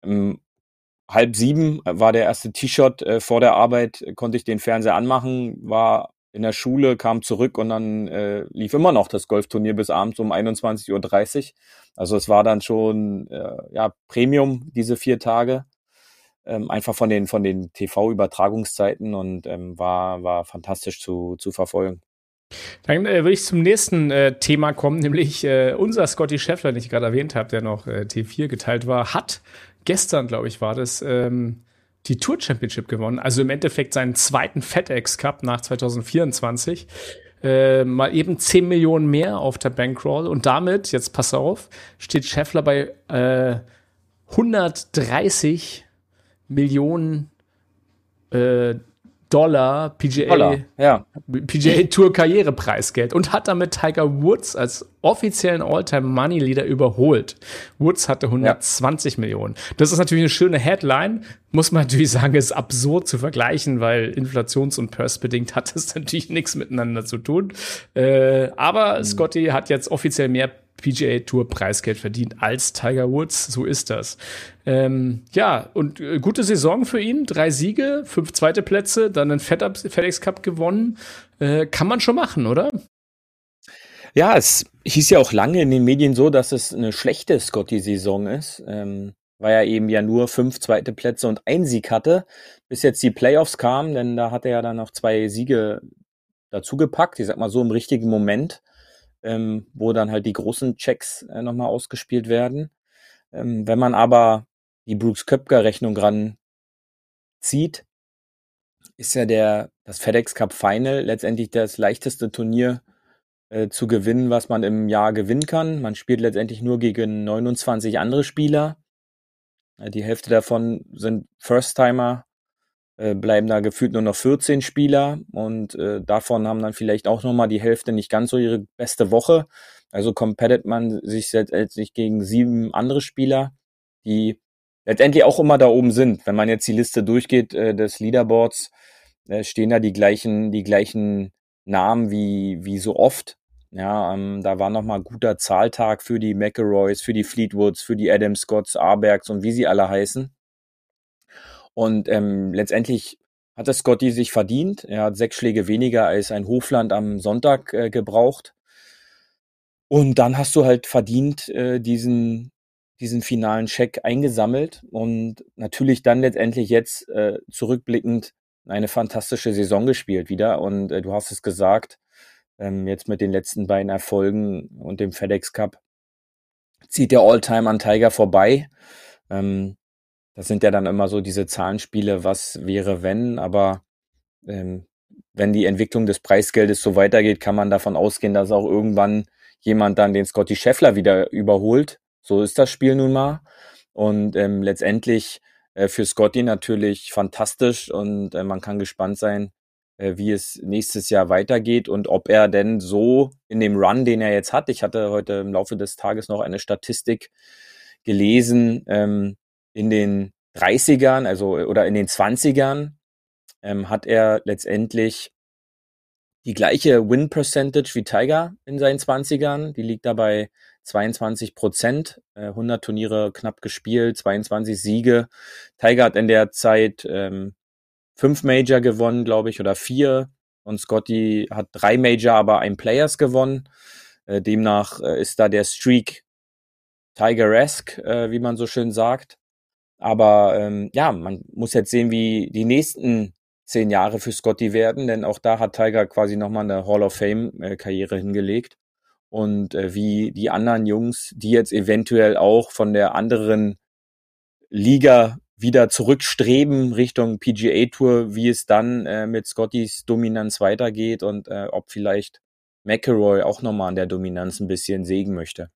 6:30 war der erste T-Shot vor der Arbeit, konnte ich den Fernseher anmachen, war in der Schule, kam zurück und dann lief immer noch das Golfturnier bis abends um 21:30 Uhr. Also es war dann schon Premium, diese 4 Tage. Einfach von den TV-Übertragungszeiten und war fantastisch zu verfolgen. Dann will ich zum nächsten Thema kommen, nämlich unser Scotty Scheffler, den ich gerade erwähnt habe, der noch T4 geteilt war, hat gestern, glaube ich, war das, die Tour Championship gewonnen. Also im Endeffekt seinen zweiten FedEx Cup nach 2024. Mal eben 10 Millionen mehr auf der Bankroll. Und damit, jetzt pass auf, steht Scheffler bei 130 Millionen Dollar PGA Tour Karrierepreisgeld und hat damit Tiger Woods als offiziellen All-Time Money Leader überholt. Woods hatte 120 Millionen. Das ist natürlich eine schöne Headline. Muss man natürlich sagen, ist absurd zu vergleichen, weil inflations- und Purse-bedingt hat es natürlich nichts miteinander zu tun. Aber Scotty hat jetzt offiziell mehr PGA Tour Preisgeld verdient als Tiger Woods, so ist das. Und gute Saison für ihn, 3 Siege, 5 zweite Plätze, dann einen FedEx Cup gewonnen. Kann man schon machen, oder? Ja, es hieß ja auch lange in den Medien so, dass es eine schlechte Scotty-Saison ist, weil er eben ja nur 5 zweite Plätze und 1 Sieg hatte, bis jetzt die Playoffs kamen, denn da hat er ja dann noch 2 Siege dazugepackt, ich sag mal so im richtigen Moment. Wo dann halt die großen Checks nochmal ausgespielt werden. Wenn man aber die Brooks-Koepka-Rechnung ranzieht, ist ja das FedEx Cup Final letztendlich das leichteste Turnier zu gewinnen, was man im Jahr gewinnen kann. Man spielt letztendlich nur gegen 29 andere Spieler. Die Hälfte davon sind First-Timer, bleiben da gefühlt nur noch 14 Spieler und davon haben dann vielleicht auch nochmal die Hälfte nicht ganz so ihre beste Woche. Also competitet man sich letztendlich gegen 7 andere Spieler, die letztendlich auch immer da oben sind. Wenn man jetzt die Liste durchgeht des Leaderboards, stehen da die gleichen Namen wie so oft. Ja, da war nochmal ein guter Zahltag für die McIlroys, für die Fleetwoods, für die Adam Scotts, Arbergs und wie sie alle heißen. Und letztendlich hat das Scotty sich verdient. Er hat 6 Schläge weniger als ein Hofland am Sonntag gebraucht. Und dann hast du halt verdient diesen finalen Check eingesammelt und natürlich dann letztendlich jetzt zurückblickend eine fantastische Saison gespielt wieder. Und du hast es gesagt, jetzt mit den letzten beiden Erfolgen und dem FedEx Cup zieht der All-Time an Tiger vorbei. Das sind ja dann immer so diese Zahlenspiele, was wäre wenn, aber wenn die Entwicklung des Preisgeldes so weitergeht, kann man davon ausgehen, dass auch irgendwann jemand dann den Scotty Scheffler wieder überholt. So ist das Spiel nun mal. Und letztendlich für Scotty natürlich fantastisch und man kann gespannt sein, wie es nächstes Jahr weitergeht und ob er denn so in dem Run, den er jetzt hat, ich hatte heute im Laufe des Tages noch eine Statistik gelesen, in den 30ern, oder in den 20ern, hat er letztendlich die gleiche Win-Percentage wie Tiger in seinen 20ern. Die liegt dabei 22%, 100 Turniere knapp gespielt, 22 Siege. Tiger hat in der Zeit 5 Major gewonnen, glaube ich, oder 4. Und Scotty hat 3 Major, aber ein Players gewonnen. Demnach ist da der Streak Tiger-esque, wie man so schön sagt. Aber ja, man muss jetzt sehen, wie die nächsten 10 Jahre für Scotty werden, denn auch da hat Tiger quasi nochmal eine Hall of Fame-Karriere hingelegt. Und wie die anderen Jungs, die jetzt eventuell auch von der anderen Liga wieder zurückstreben Richtung PGA Tour, wie es dann mit Scottys Dominanz weitergeht und ob vielleicht McIlroy auch nochmal an der Dominanz ein bisschen sägen möchte.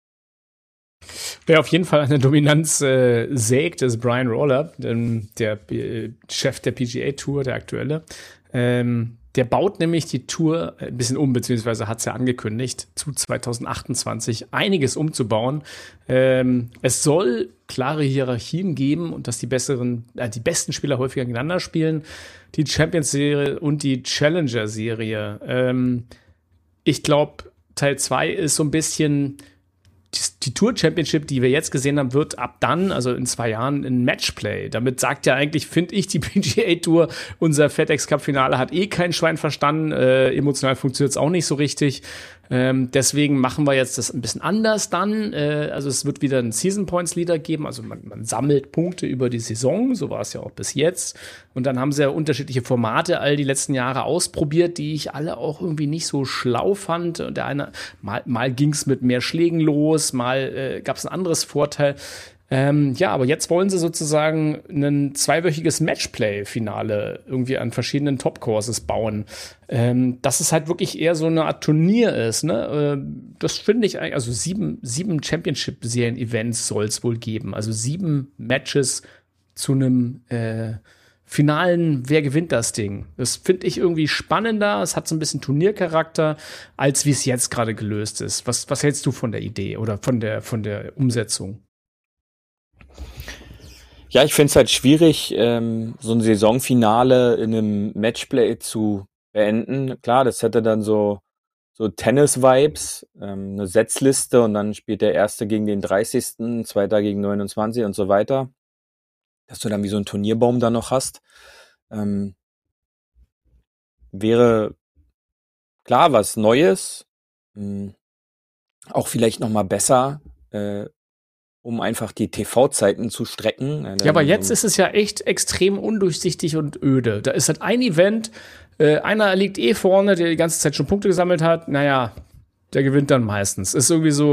Wer auf jeden Fall an der Dominanz sägt, ist Brian Roller, der Chef der PGA Tour, der aktuelle. Der baut nämlich die Tour ein bisschen um, beziehungsweise hat es ja angekündigt, zu 2028 einiges umzubauen. Es soll klare Hierarchien geben und dass die besten Spieler häufiger gegeneinander spielen. Die Champions-Serie und die Challenger-Serie. Ich glaube, Teil 2 ist so ein bisschen die Tour Championship, die wir jetzt gesehen haben, wird ab dann, also in 2 Jahren, ein Matchplay. Damit sagt ja eigentlich, finde ich, die PGA Tour, unser FedEx Cup Finale hat kein Schwein verstanden. Emotional funktioniert es auch nicht so richtig. Deswegen machen wir jetzt das ein bisschen anders dann. Also es wird wieder einen Season Points Leader geben. Also man sammelt Punkte über die Saison. So war es ja auch bis jetzt. Und dann haben sie ja unterschiedliche Formate all die letzten Jahre ausprobiert, die ich alle auch irgendwie nicht so schlau fand. Und der eine, mal ging es mit mehr Schlägen los, mal gab es ein anderes Vorteil. Ja, aber jetzt wollen sie sozusagen ein 2-wöchiges Matchplay-Finale irgendwie an verschiedenen Top-Courses bauen. Dass es halt wirklich eher so eine Art Turnier ist, ne? Das finde ich eigentlich, also 7 Championship-Serien-Events soll es wohl geben. Also 7 Matches zu einem finalen, wer gewinnt das Ding? Das finde ich irgendwie spannender. Es hat so ein bisschen Turniercharakter, als wie es jetzt gerade gelöst ist. Was hältst du von der Idee oder von der Umsetzung? Ja, ich finde es halt schwierig, so ein Saisonfinale in einem Matchplay zu beenden. Klar, das hätte dann so Tennis-Vibes, eine Setzliste und dann spielt der Erste gegen den 30., Zweiter gegen 29 und so weiter. Dass du dann wie so einen Turnierbaum da noch hast. Wäre klar was Neues, auch vielleicht nochmal besser, um einfach die TV-Zeiten zu strecken. Ja, aber jetzt ist es ja echt extrem undurchsichtig und öde. Da ist halt ein Event, einer liegt vorne, der die ganze Zeit schon Punkte gesammelt hat. Naja, der gewinnt dann meistens. Ist irgendwie so,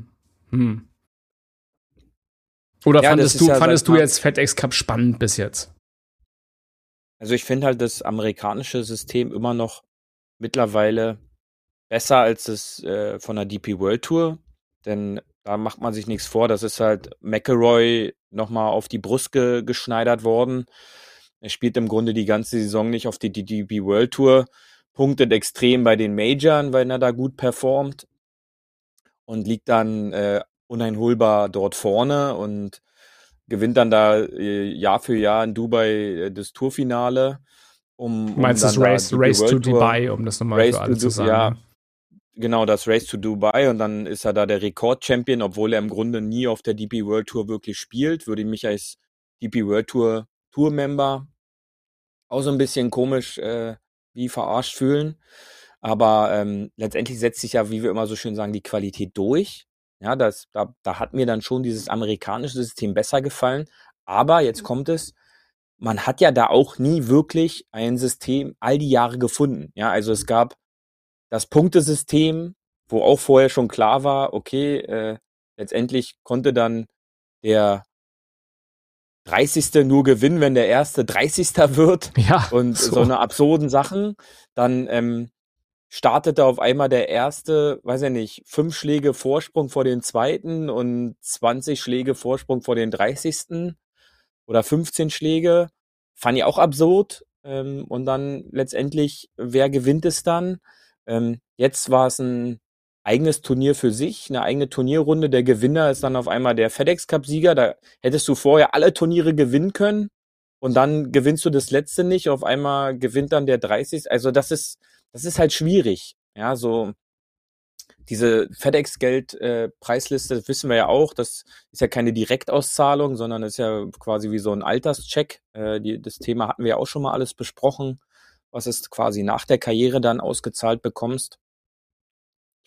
Oder ja, fandest du jetzt FedEx Cup spannend bis jetzt? Also ich finde halt das amerikanische System immer noch mittlerweile besser als das von der DP World Tour, denn da macht man sich nichts vor. Das ist halt McIlroy nochmal auf die Brust geschneidert worden. Er spielt im Grunde die ganze Saison nicht auf die DP World Tour, punktet extrem bei den Majoren, weil er da gut performt und liegt dann uneinholbar dort vorne und gewinnt dann da Jahr für Jahr in Dubai das Tourfinale. Du meinst das Race to Dubai, um das nochmal für alle zu sagen. Ja, genau, das Race to Dubai und dann ist er da der Rekord-Champion, obwohl er im Grunde nie auf der DP World Tour wirklich spielt. Würde mich als DP World Tour Tour-Member auch so ein bisschen komisch wie verarscht fühlen. Aber letztendlich setzt sich ja, wie wir immer so schön sagen, die Qualität durch. Ja, da hat mir dann schon dieses amerikanische System besser gefallen. Aber jetzt kommt es, man hat ja da auch nie wirklich ein System all die Jahre gefunden. Ja, also es gab das Punktesystem, wo auch vorher schon klar war, okay, letztendlich konnte dann der 30. nur gewinnen, wenn der Erste 30. wird. Ja, und so eine absurden Sachen. Dann startete auf einmal der Erste, weiß ich nicht, 5 Schläge Vorsprung vor den Zweiten und 20 Schläge Vorsprung vor den 30. oder 15 Schläge. Fand ich auch absurd. Und dann letztendlich, wer gewinnt es dann? Jetzt war es ein eigenes Turnier für sich, eine eigene Turnierrunde. Der Gewinner ist dann auf einmal der FedEx Cup-Sieger. Da hättest du vorher alle Turniere gewinnen können und dann gewinnst du das letzte nicht. Auf einmal gewinnt dann der 30. Also das ist halt schwierig. Ja, so diese FedEx-Geld-Preisliste, das wissen wir ja auch, das ist ja keine Direktauszahlung, sondern ist ja quasi wie so ein Alterscheck. Das Thema hatten wir ja auch schon mal alles besprochen, was es quasi nach der Karriere dann ausgezahlt bekommst.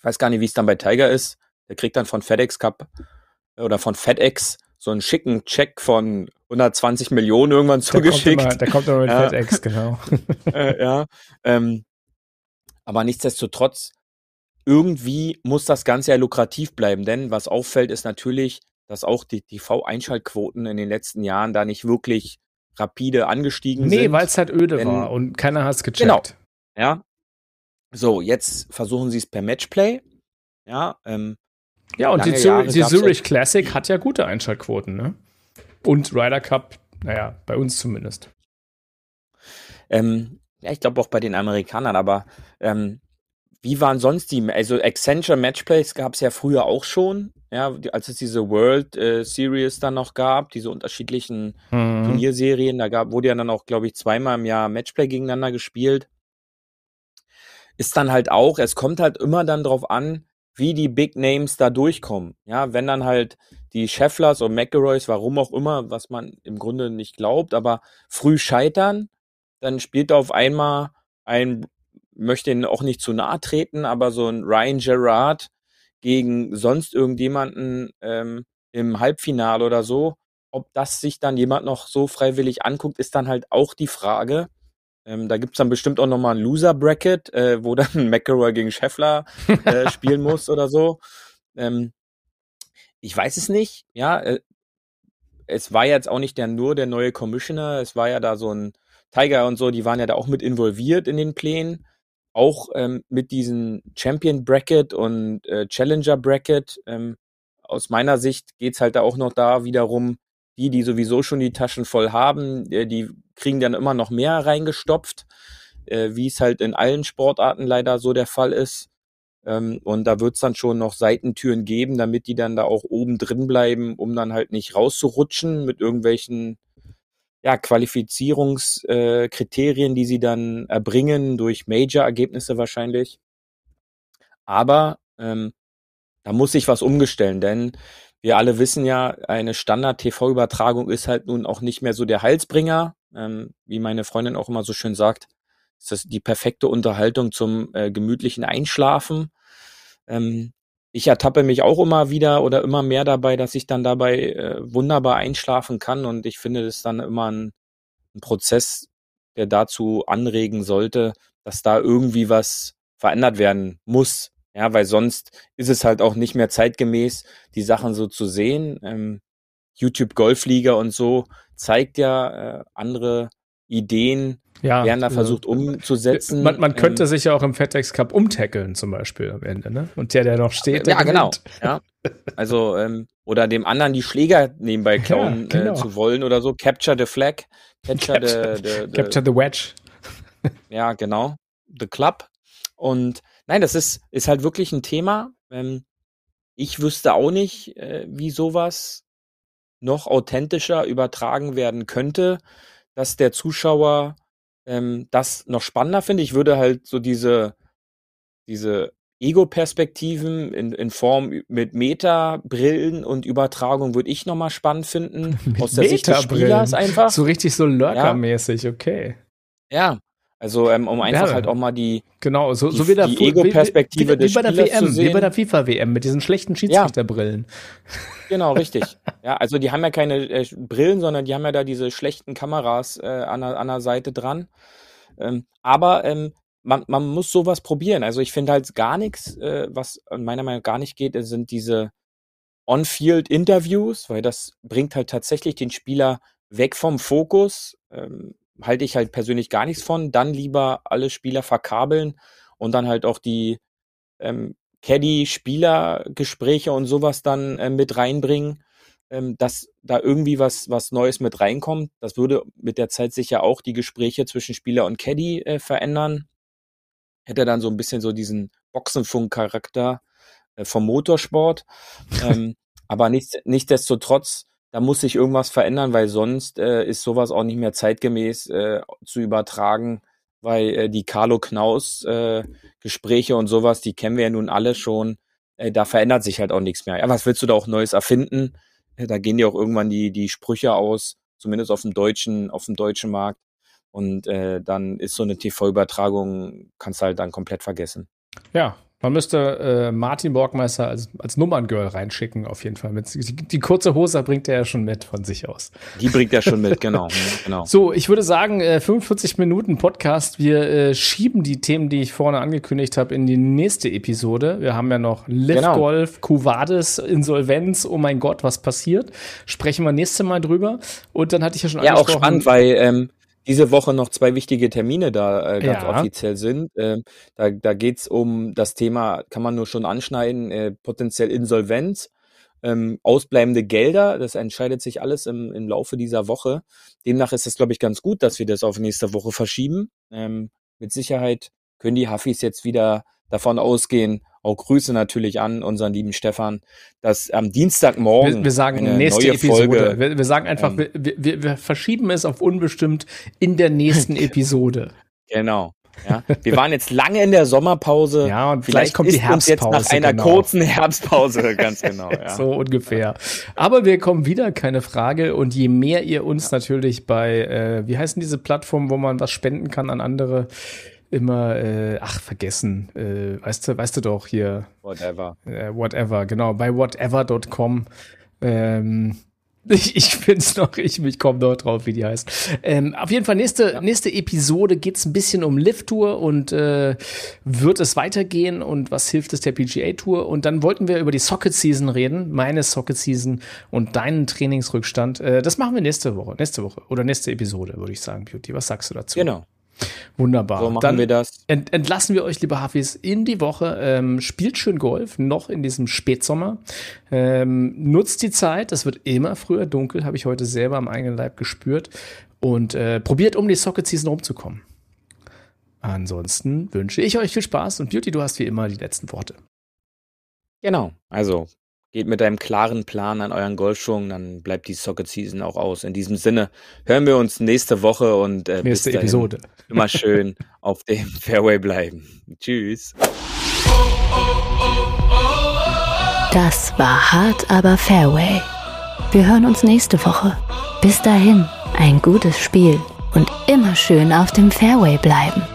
Ich weiß gar nicht, wie es dann bei Tiger ist. Der kriegt dann von FedEx Cup oder von FedEx so einen schicken Check von 120 Millionen irgendwann zugeschickt. Der kommt immer mit FedEx, genau. Ja. Aber nichtsdestotrotz, irgendwie muss das Ganze ja lukrativ bleiben, denn was auffällt, ist natürlich, dass auch die TV-Einschaltquoten in den letzten Jahren da nicht wirklich rapide angestiegen sind. Nee, weil es halt öde war und keiner hat es gecheckt. Genau, ja. So, jetzt versuchen sie es per Matchplay. Ja, ja, und die Zurich Classic hat ja gute Einschaltquoten, ne? Und Ryder Cup, naja, bei uns zumindest. Ja, ich glaube auch bei den Amerikanern, aber wie waren sonst also Accenture Matchplays gab es ja früher auch schon, ja, als es diese World Series dann noch gab, diese unterschiedlichen Turnierserien, wurde ja dann auch, glaube ich, 2-mal im Jahr Matchplay gegeneinander gespielt. Ist dann halt auch, es kommt halt immer dann drauf an, wie die Big Names da durchkommen. Ja, wenn dann halt die Schefflers und McIlroys, warum auch immer, was man im Grunde nicht glaubt, aber früh scheitern, dann spielt da auf einmal möchte ihn auch nicht zu nahe treten, aber so ein Ryan Gerard gegen sonst irgendjemanden im Halbfinale oder so, ob das sich dann jemand noch so freiwillig anguckt, ist dann halt auch die Frage. Da gibt's dann bestimmt auch nochmal ein Loser-Bracket, wo dann McIlroy gegen Scheffler spielen muss oder so. Ich weiß es nicht, ja. Es war jetzt auch nicht nur der neue Commissioner, es war ja da so ein Tiger und so, die waren ja da auch mit involviert in den Plänen. Auch mit diesem Champion Bracket und Challenger Bracket. Aus meiner Sicht geht's halt da auch noch da wiederum, die sowieso schon die Taschen voll haben, die kriegen dann immer noch mehr reingestopft, wie es halt in allen Sportarten leider so der Fall ist. Und da wird's dann schon noch Seitentüren geben, damit die dann da auch oben drin bleiben, um dann halt nicht rauszurutschen mit irgendwelchen Qualifizierungskriterien, die sie dann erbringen, durch Major-Ergebnisse wahrscheinlich. Aber da muss sich was umstellen, denn wir alle wissen ja, eine Standard-TV-Übertragung ist halt nun auch nicht mehr so der Heilsbringer. Wie meine Freundin auch immer so schön sagt, ist das die perfekte Unterhaltung zum gemütlichen Einschlafen. Ich ertappe mich auch immer wieder oder immer mehr dabei, dass ich dann dabei wunderbar einschlafen kann, und ich finde das dann immer ein Prozess, der dazu anregen sollte, dass da irgendwie was verändert werden muss. Ja, weil sonst ist es halt auch nicht mehr zeitgemäß, die Sachen so zu sehen. YouTube Golfliga und so zeigt ja andere Ideen, werden da versucht umzusetzen. Man könnte sich ja auch im FedEx Cup umtackeln zum Beispiel am Ende, ne? Und der noch steht, der genau. Ja. Also, oder dem anderen die Schläger nebenbei klauen zu wollen oder so. Capture the flag. Capture the wedge. Ja, genau. The club. Und nein, das ist halt wirklich ein Thema. Ich wüsste auch nicht, wie sowas noch authentischer übertragen werden könnte, dass der Zuschauer das noch spannender findet. Ich würde halt so diese Ego-Perspektiven in Form mit Meta-Brillen und Übertragung würde ich nochmal spannend finden. Aus der Sicht des Spielers einfach. So richtig so Lurker-mäßig, okay. Ja, also um einfach halt auch mal die Ego-Perspektive des Spielers zu sehen. Wie bei der FIFA-WM mit diesen schlechten Schiedsrichterbrillen. Genau, richtig. Ja, also die haben ja keine Brillen, sondern die haben ja da diese schlechten Kameras an der Seite dran. Aber man muss sowas probieren. Also ich finde halt gar nichts, was meiner Meinung nach gar nicht geht, sind diese On-Field-Interviews, weil das bringt halt tatsächlich den Spieler weg vom Fokus. Halte ich halt persönlich gar nichts von. Dann lieber alle Spieler verkabeln und dann halt auch die Caddy-Spieler-Gespräche und sowas dann mit reinbringen, dass da irgendwie was Neues mit reinkommt. Das würde mit der Zeit sicher auch die Gespräche zwischen Spieler und Caddy verändern. Hätte dann so ein bisschen so diesen Boxenfunk-Charakter vom Motorsport. Aber nichtsdestotrotz, da muss sich irgendwas verändern, weil sonst ist sowas auch nicht mehr zeitgemäß zu übertragen, weil die Carlo Knaus Gespräche und sowas, die kennen wir ja nun alle schon. Da verändert sich halt auch nichts mehr. Ja, was willst du da auch Neues erfinden? Da gehen dir auch irgendwann die Sprüche aus, zumindest auf dem deutschen Markt. Und dann ist so eine TV-Übertragung, kannst du halt dann komplett vergessen. Ja, Man müsste Martin Borgmeister als Nummerngirl reinschicken, auf jeden Fall. Die kurze Hose bringt er ja schon mit von sich aus. Die bringt er schon mit, genau. So, ich würde sagen, 45 Minuten Podcast. Wir schieben die Themen, die ich vorne angekündigt habe, in die nächste Episode. Wir haben ja noch Liv Golf, Quo Vadis, Insolvenz. Oh mein Gott, was passiert? Sprechen wir nächstes Mal drüber. Und dann hatte ich ja schon angesprochen. Ja, auch spannend, weil diese Woche noch 2 wichtige Termine da ganz offiziell sind. Da geht's um das Thema, kann man nur schon anschneiden, potenziell Insolvenz, ausbleibende Gelder. Das entscheidet sich alles im Laufe dieser Woche. Demnach ist es, glaube ich, ganz gut, dass wir das auf nächste Woche verschieben. Mit Sicherheit können die Huffis jetzt wieder davon ausgehen, auch Grüße natürlich an unseren lieben Stefan, dass am Dienstagmorgen wir sagen eine nächste neue Episode. Folge. Wir sagen einfach, wir verschieben es auf unbestimmt in der nächsten Episode. Genau. Ja, wir waren jetzt lange in der Sommerpause. Ja, und vielleicht kommt die Herbstpause. Uns jetzt nach einer kurzen Herbstpause, ganz genau. Ja. So ungefähr. Aber wir kommen wieder, keine Frage. Und je mehr ihr uns natürlich bei, wie heißen diese Plattformen, wo man was spenden kann an andere, immer, vergessen, weißt du doch hier. Whatever, genau, bei whatever.com. Ich komme noch drauf, wie die heißt. Auf jeden Fall, nächste Episode geht's ein bisschen um Live-Tour und wird es weitergehen und was hilft es der PGA-Tour? Und dann wollten wir über die Socket-Season reden, meine Socket-Season und deinen Trainingsrückstand. Das machen wir nächste Woche oder nächste Episode, würde ich sagen, Beauty. Was sagst du dazu? Genau. Wunderbar. So machen wir das. Entlassen wir euch, liebe Huffis, in die Woche. Spielt schön Golf, noch in diesem Spätsommer. Nutzt die Zeit, es wird immer früher dunkel, habe ich heute selber am eigenen Leib gespürt. Und probiert, um die Socket Season rumzukommen. Ansonsten wünsche ich euch viel Spaß und Beauty, du hast wie immer die letzten Worte. Genau, also geht mit einem klaren Plan an euren Golfschwung, dann bleibt die Socket Season auch aus. In diesem Sinne hören wir uns nächste Woche und nächste Episode. Immer schön auf dem Fairway bleiben. Tschüss. Das war hart, aber Fairway. Wir hören uns nächste Woche. Bis dahin, ein gutes Spiel und immer schön auf dem Fairway bleiben.